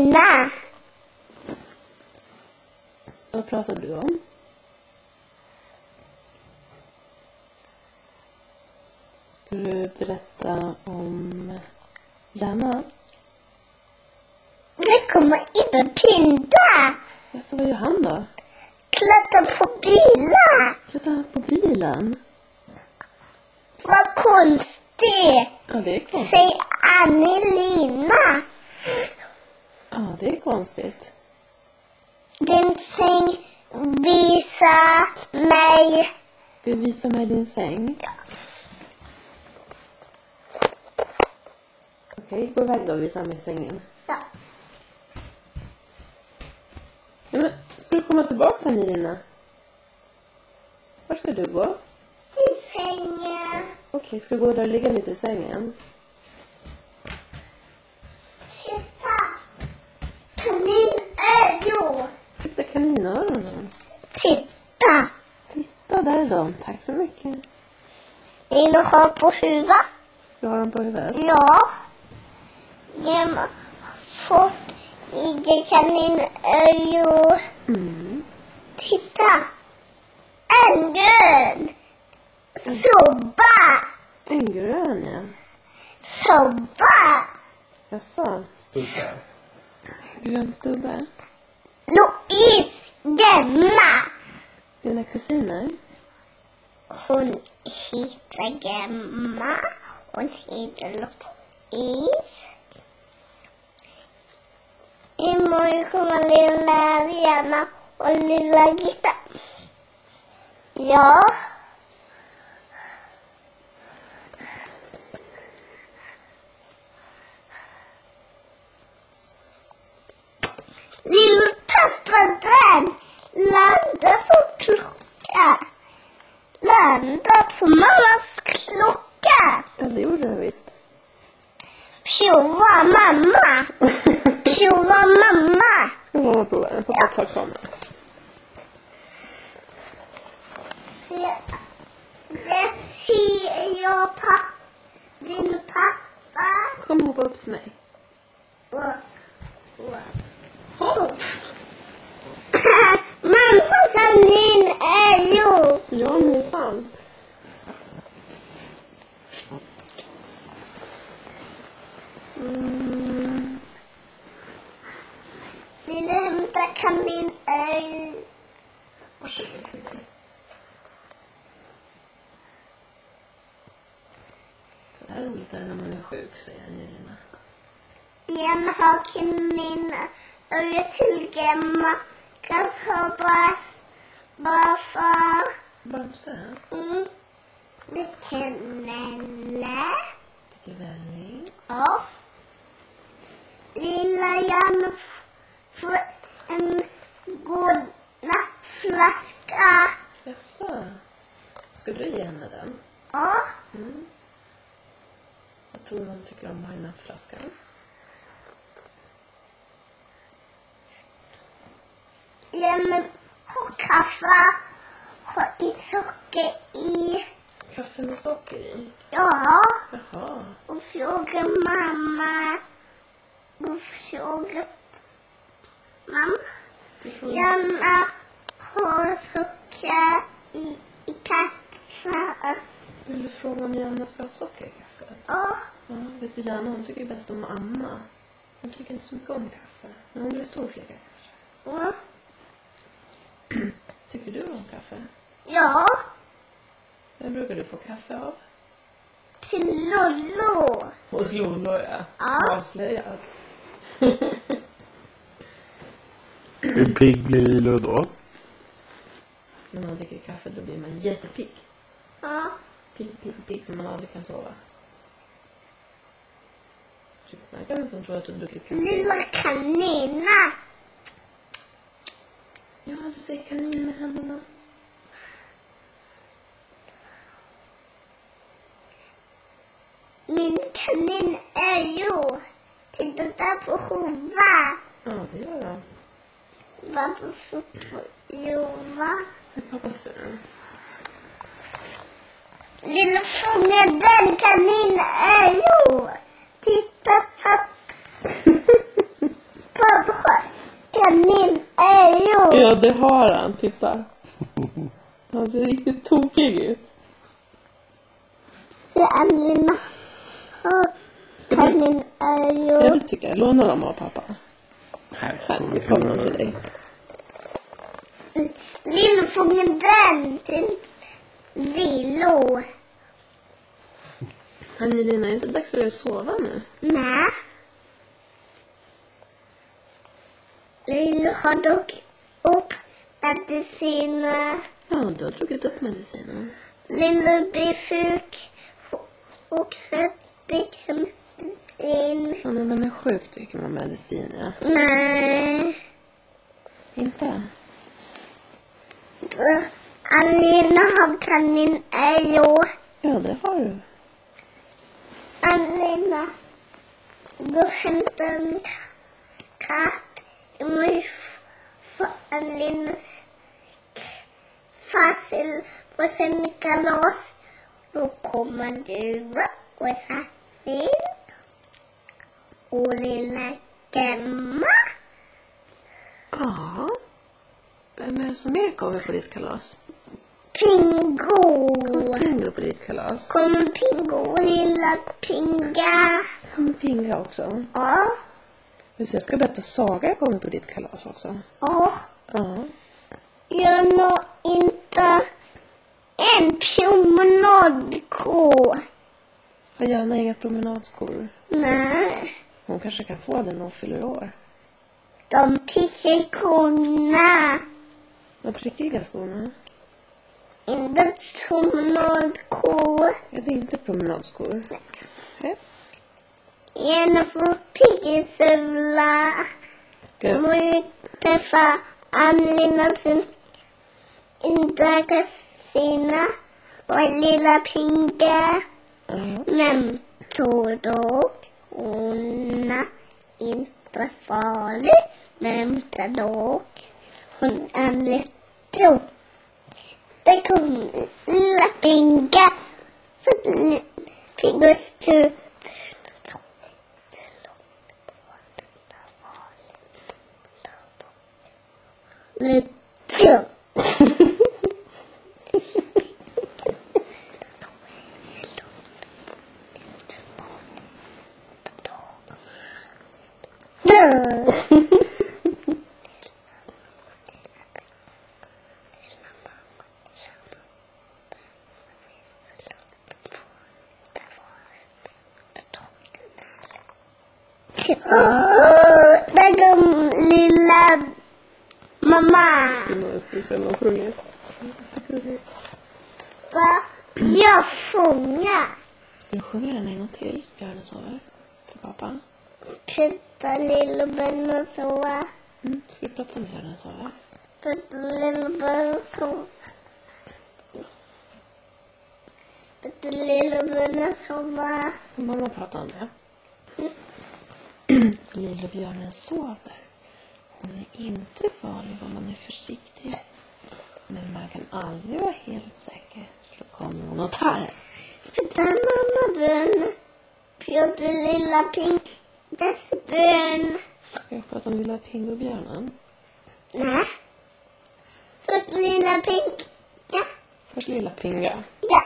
kanina. Vad pratar du om? Ska du berätta om Janna? Det kommer inte pinda. Alltså, vad gör han då? Klättra på bilar. Klättrar han på bilen? Vad konstigt. Ja, det är konstigt. Säg Annelina. Ja, det är konstigt. Din säng visar mig. Ska du visa mig din säng? Okej, gå iväg då och visa mig sängen. Ja. Ja, men, ska du komma tillbaka sen, Irina? Var ska du gå? Till sängen. Okej, ska du gå där och ligga lite i sängen? Titta. Kaninöron. Titta kaninöronen. Titta. Titta, där är de. Tack så mycket. Vill du ha på huvudet? Du har dem på huvudet. Ja. Jag har fått i kaninöron. Mm. Titta. En grön. Sobba. En grön, ja. Sobba. Jaså? Stubbe. Grön stubbe. Louise. Gemma. Dina kusiner? Hon heter Gemma. Hon heter Louise. Imorgon kommer lilla Rihanna och lilla Gitta. Ja. Lilla pappaden landar på klockan. Landar på mammas klocka. Ja, det gjorde jag visst. Prova mamma. Prova mamma. Nu får man prova den. Pappa tar kameran. Se, det ser jag din pappa. Kom hoppa upp till mig. Mamma kanin är ju. Ja, minsann. Vill du hämta kanin är ju. Så här roligt är det när man är sjuk, säger Angelina. Jag har kanin och till Gemma. Kanske hoppas bara för. Bamse. Det känner. Tycker välling. Ja. Lilla Janne får en god nattflaska. Jaså? Ska du ge henne den? Ja. Jag tror hon tycker om att ha en flaska. Janne har kaffe. Har i socker i. Kaffe med socker i? Ja. Jaha. Och frågar mamma. Och frågar mamma. Janne har socker i kaffe. Vill du fråga om Janna ska ha socker i kaffet? Ja. Ja, vet du Janna, hon tycker bäst om amma. Hon tycker inte så mycket om kaffe. Men hon blir storflicka kanske. Ja. Tycker du om kaffe? Ja. Vem brukar du få kaffe av? Till Lollo. Hos Lollo, ja. Ja. Avslöjad. Hur pigg blir Lilo då? När man dricker kaffe då blir man jättepigg. Ja. Pigg som man aldrig kan sova. Man kan nästan tro att du druckit kaffe. Lilla kanina. Ja, du ser kanin med händerna. Min kanin är ju. Titta där på huvudet. Ja, det gör jag. Varför får Jova? Det är pappas tur. Lilla fången, den kanin är ju. Titta på Ja, det har han. Titta. Han ser riktigt tokig ut. Så Anlina har kanin är Ja, ju... det tycker jag. Låna dem av pappa. Här, vi kommer till dig. Lillfången den till Lilo. Angelina, är det inte dags för dig att sova nu? Nej. Lilo har dock upp mediciner. Ja, du har druckit upp medicinen. Lilo blir sjuk och sätter medicin. Ja, när man är sjuk dricker man medicin, ja. Nej. Inte? Anlina har kanin Ejo. Ja, det har du. Anlina går och hämtar en katt. Jag måste få Anlinas farsel på sin kalas. Då kommer du och Sassin och lilla Gemma. Ja. Vem är det som mer kommer på ditt kalas? Pingo. Pingo på ditt kalas. Kommer Pingo och lilla Pinga. Kommer Pinga också? Ja. Jag ska berätta Saga kommer på ditt kalas också. Ja. Ja. Jag når inte en promenadko. Har gärna inga promenadskor. Nej. Hon kanske kan få den när hon fyller år. De pissekorna. De prickiga skorna. Inte promenadko. Är det inte promenadskor? Nej. Gärna får piggsövla. Jag måste träffa Anlina sin kusina och lilla Pinga. Men tror dock hon är inte farlig. Men dock hon är lite stor. Det kommer lilla Pinga. Så Pinga stup. Lite. Där kom lilla mamma. Jag ska se om de sjunger. Va? Jag sjunger. Ska du sjunga den en gång till? Björnen sover. För pappa. Putta lillebjörnen sova. Ska du prata om Björnen sover? Putta lillebjörnen sova. Putta lillebjörnen sova. Ska mamma prata om det? Lillebjörnen sover. Hon är inte farlig om man är försiktig. Men man kan aldrig vara helt säker. Då kommer hon och tar det. Putta mamma bön. Putta lilla pink. Dess bön. Ska jag prata om lilla Pingobjörnen? Nej. Putta lilla pink. Ja. Först lilla Pinga. Ja.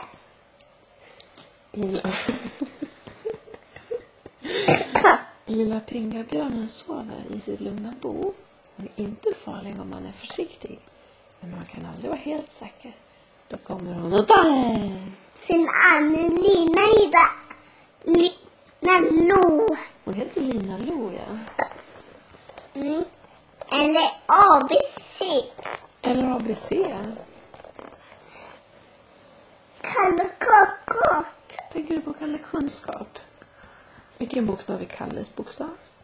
Lilla Pingabjörnen sover i sitt lugna bo. Hon är inte farlig om man är försiktig. Men man kan aldrig vara helt säker. Då kommer hon och tar det. Sin Angelina heter Lina Lo. Hon heter Lina Lo, ja. Eller ABC. Eller ABC. Kalle Kokot. Tänker du på Kalle Kunskap? Vilken bokstav är Kalles bokstav?